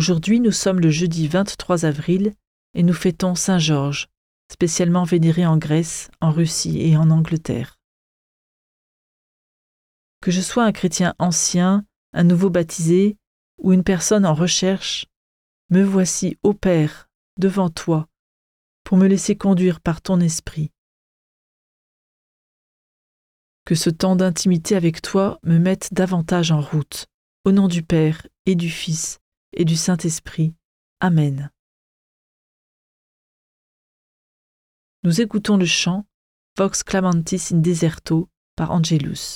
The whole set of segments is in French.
Aujourd'hui, nous sommes le jeudi 23 avril et nous fêtons Saint Georges, spécialement vénéré en Grèce, en Russie et en Angleterre. Que je sois un chrétien ancien, un nouveau baptisé ou une personne en recherche, me voici, ô Père, devant toi, pour me laisser conduire par ton esprit. Que ce temps d'intimité avec toi me mette davantage en route, au nom du Père et du Fils et du Saint-Esprit. Amen. Nous écoutons le chant Vox clamantis in deserto par Angelus.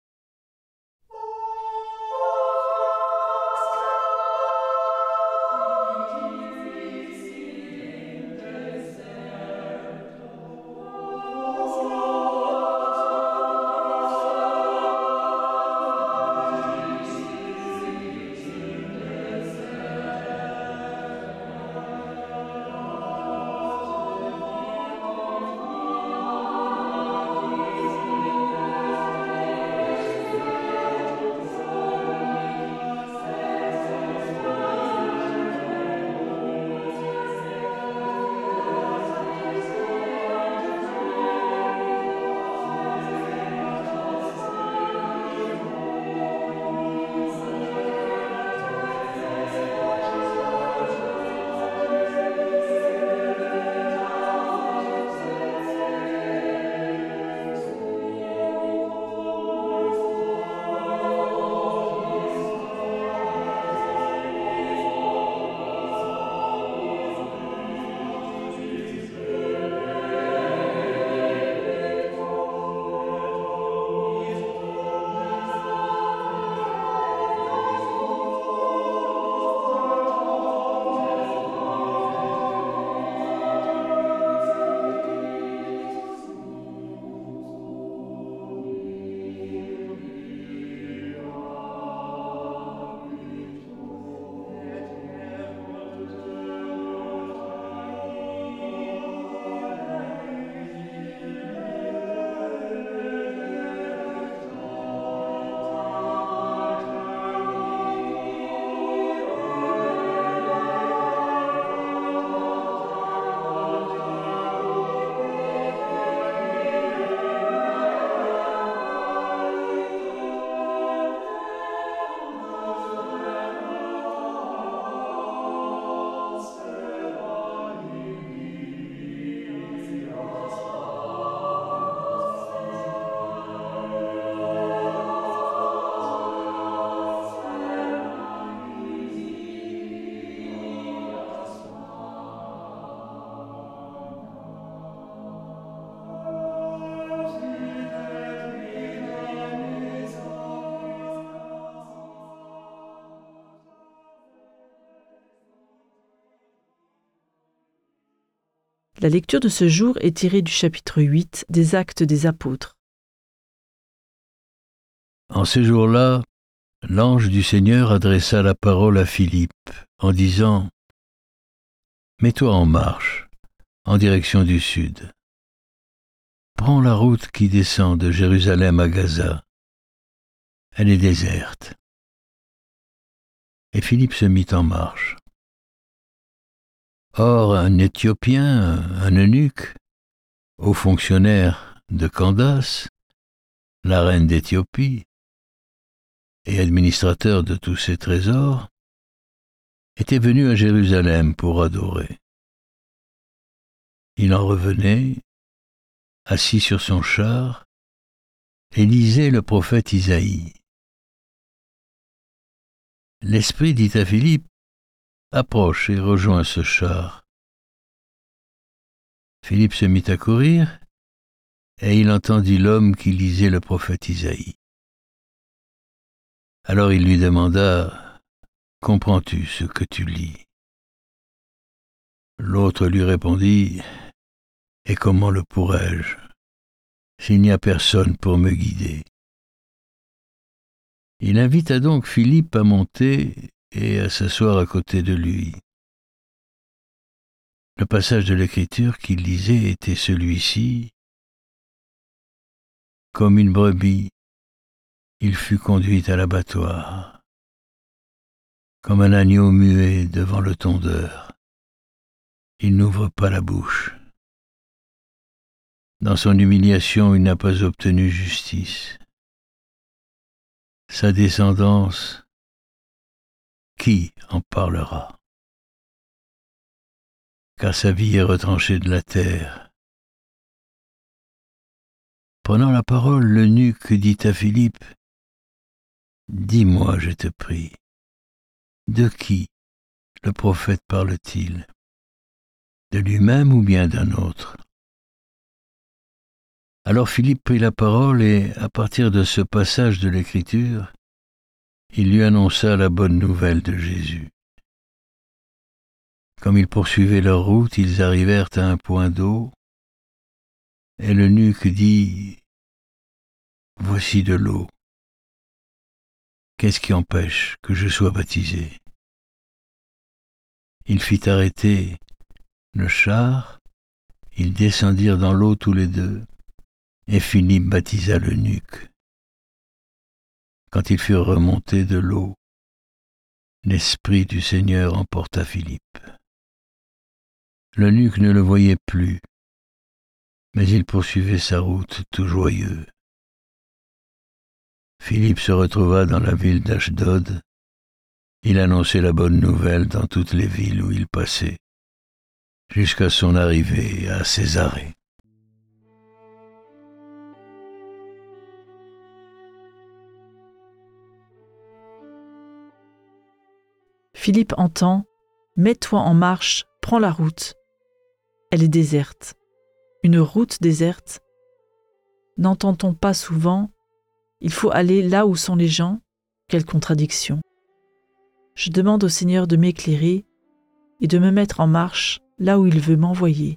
La lecture de ce jour est tirée du chapitre 8 des Actes des Apôtres. En ces jours-là, l'ange du Seigneur adressa la parole à Philippe en disant « Mets-toi en marche, en direction du sud. Prends la route qui descend de Jérusalem à Gaza. Elle est déserte. » Et Philippe se mit en marche. Or, un Éthiopien, un eunuque, haut fonctionnaire de Candace, la reine d'Éthiopie, et administrateur de tous ses trésors, était venu à Jérusalem pour adorer. Il en revenait, assis sur son char, et lisait le prophète Isaïe. L'Esprit dit à Philippe, « Approche et rejoins ce char. » Philippe se mit à courir, et il entendit l'homme qui lisait le prophète Isaïe. Alors il lui demanda, « Comprends-tu ce que tu lis ?» L'autre lui répondit, « Et comment le pourrais-je, s'il n'y a personne pour me guider ?» Il invita donc Philippe à monter et à s'asseoir à côté de lui. Le passage de l'Écriture qu'il lisait était celui-ci. « Comme une brebis, il fut conduit à l'abattoir. comme un agneau muet devant le tondeur. Il n'ouvre pas la bouche. Dans son humiliation, il n'a pas obtenu justice. Sa descendance, qui en parlera? Car sa vie est retranchée de la terre. Prenant la parole, l'eunuque dit à Philippe, « Dis-moi, je te prie, de qui le prophète parle-t-il? De lui-même ou bien d'un autre ?» Alors Philippe prit la parole et, à partir de ce passage de l'Écriture, il lui annonça la bonne nouvelle de Jésus. Comme ils poursuivaient leur route, ils arrivèrent à un point d'eau, et l'eunuque dit, « Voici de l'eau. Qu'est-ce qui empêche que je sois baptisé ?» Il fit arrêter le char, ils descendirent dans l'eau tous les deux, et Philippe baptisa l'eunuque. Quand ils furent remontés de l'eau, l'Esprit du Seigneur emporta Philippe. L'eunuque ne le voyait plus, mais il poursuivait sa route tout joyeux. Philippe se retrouva dans la ville d'Ashdod. Il annonçait la bonne nouvelle dans toutes les villes où il passait, jusqu'à son arrivée à Césarée. Philippe entend « Mets-toi en marche, prends la route ». Elle est déserte. Une route déserte. N'entend-on pas souvent « Il faut aller là où sont les gens ». Quelle contradiction. Je demande au Seigneur de m'éclairer et de me mettre en marche là où il veut m'envoyer.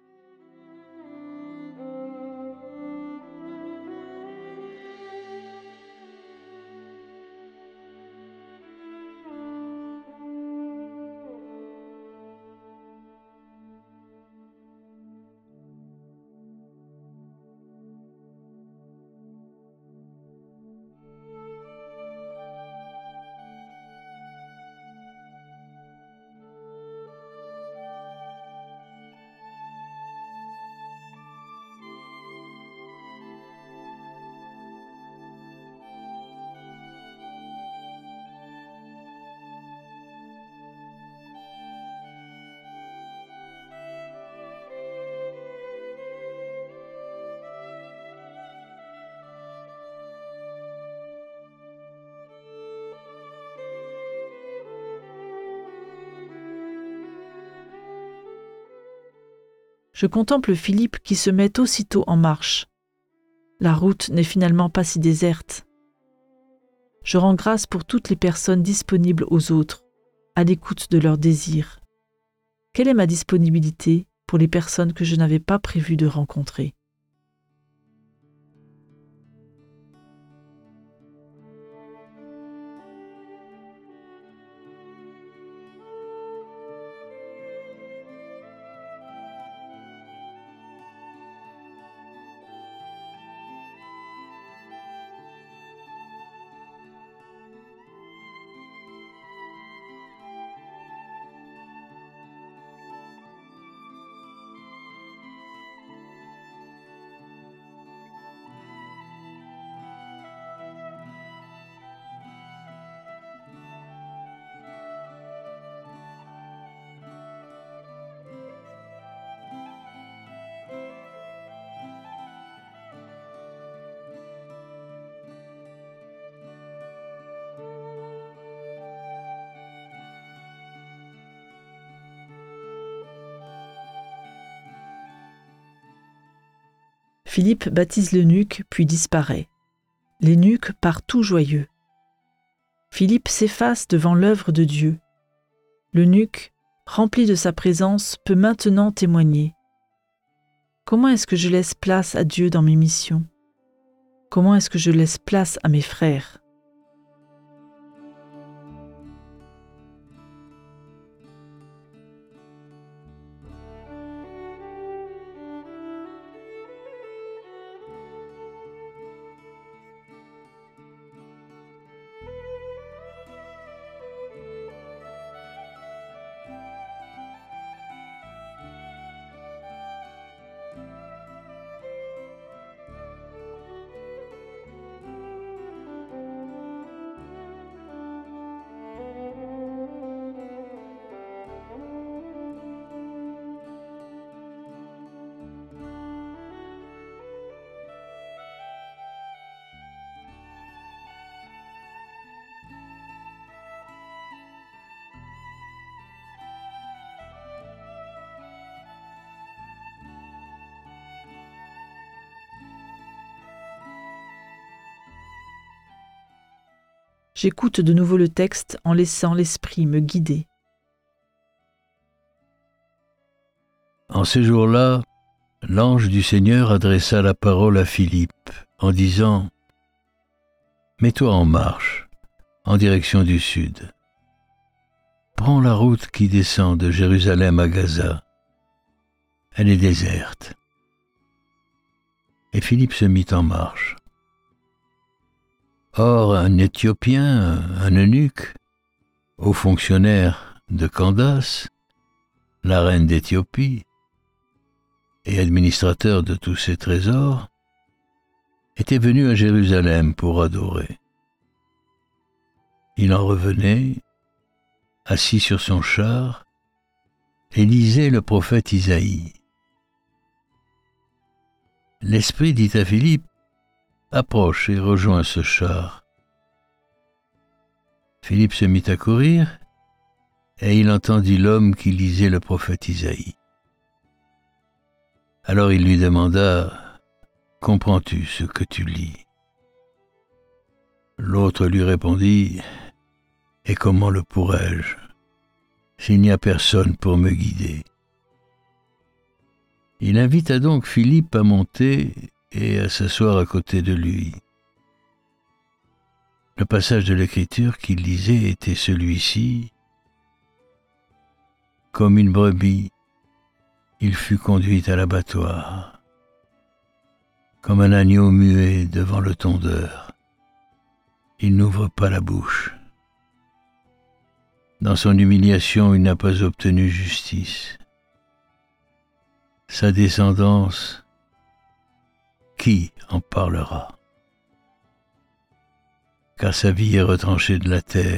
Je contemple Philippe qui se met aussitôt en marche. La route n'est finalement pas si déserte. Je rends grâce pour toutes les personnes disponibles aux autres, à l'écoute de leurs désirs. Quelle est ma disponibilité pour les personnes que je n'avais pas prévu de rencontrer ? Philippe baptise l'eunuque, puis disparaît. L'eunuque part tout joyeux. Philippe s'efface devant l'œuvre de Dieu. L'eunuque, rempli de sa présence, peut maintenant témoigner. Comment est-ce que je laisse place à Dieu dans mes missions ? Comment est-ce que je laisse place à mes frères ? J'écoute de nouveau le texte en laissant l'esprit me guider. En ces jours-là, l'ange du Seigneur adressa la parole à Philippe en disant « Mets-toi en marche, en direction du sud. Prends la route qui descend de Jérusalem à Gaza. Elle est déserte. » Et Philippe se mit en marche. Or, un Éthiopien, un eunuque, haut fonctionnaire de Candace, la reine d'Éthiopie, et administrateur de tous ses trésors, était venu à Jérusalem pour adorer. Il en revenait, assis sur son char, et lisait le prophète Isaïe. L'Esprit dit à Philippe, « Approche et rejoins ce char. » Philippe se mit à courir, et il entendit l'homme qui lisait le prophète Isaïe. Alors il lui demanda, « Comprends-tu ce que tu lis ?» L'autre lui répondit, « Et comment le pourrais-je, s'il n'y a personne pour me guider ?» Il invita donc Philippe à monter et à s'asseoir à côté de lui. Le passage de l'Écriture qu'il lisait était celui-ci. « Comme une brebis, il fut conduit à l'abattoir. Comme un agneau muet devant le tondeur, il n'ouvre pas la bouche. Dans son humiliation, il n'a pas obtenu justice. Sa descendance, qui en parlera? Car sa vie est retranchée de la terre. »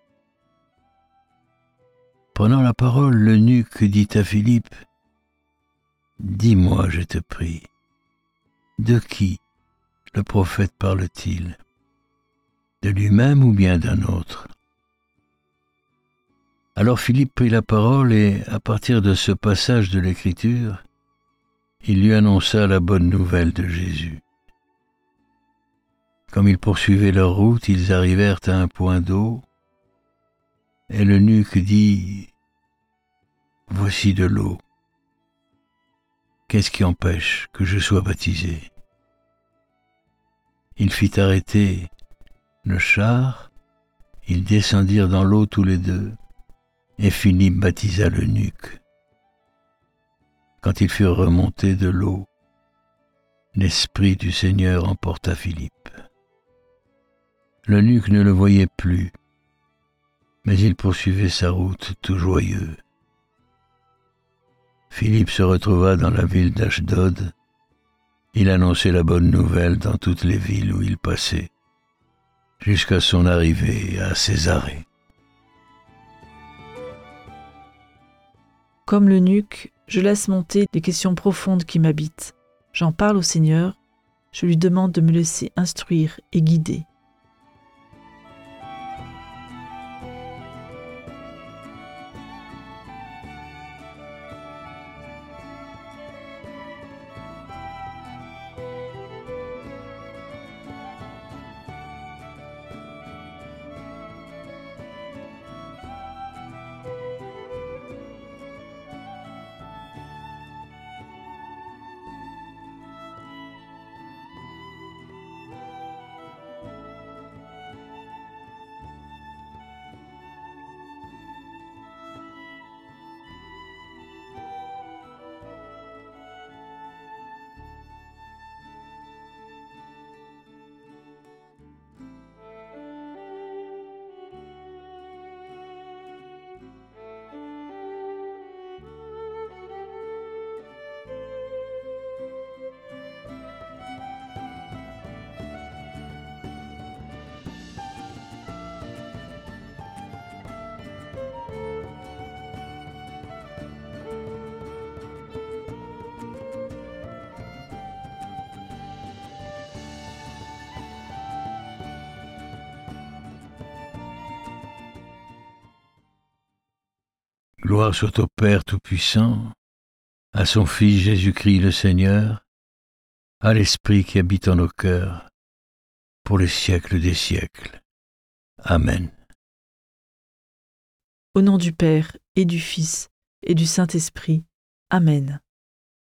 Prenant la parole, l'eunuque dit à Philippe, « Dis-moi, je te prie, de qui le prophète parle-t-il? De lui-même ou bien d'un autre ?» Alors Philippe prit la parole et, à partir de ce passage de l'Écriture, il lui annonça la bonne nouvelle de Jésus. Comme ils poursuivaient leur route, ils arrivèrent à un point d'eau, et l'eunuque dit, « Voici de l'eau. Qu'est-ce qui empêche que je sois baptisé ?» Il fit arrêter le char, ils descendirent dans l'eau tous les deux, et Philippe baptisa l'eunuque. Quand ils furent remontés de l'eau, l'Esprit du Seigneur emporta Philippe. L'eunuque ne le voyait plus, mais il poursuivait sa route tout joyeux. Philippe se retrouva dans la ville d'Ashdod. Il annonçait la bonne nouvelle dans toutes les villes où il passait, jusqu'à son arrivée à Césarée. Comme l'eunuque, je laisse monter les questions profondes qui m'habitent. J'en parle au Seigneur, je lui demande de me laisser instruire et guider. Gloire soit au Père Tout-Puissant, à son Fils Jésus-Christ le Seigneur, à l'Esprit qui habite en nos cœurs, pour les siècles des siècles. Amen. Au nom du Père et du Fils et du Saint-Esprit. Amen.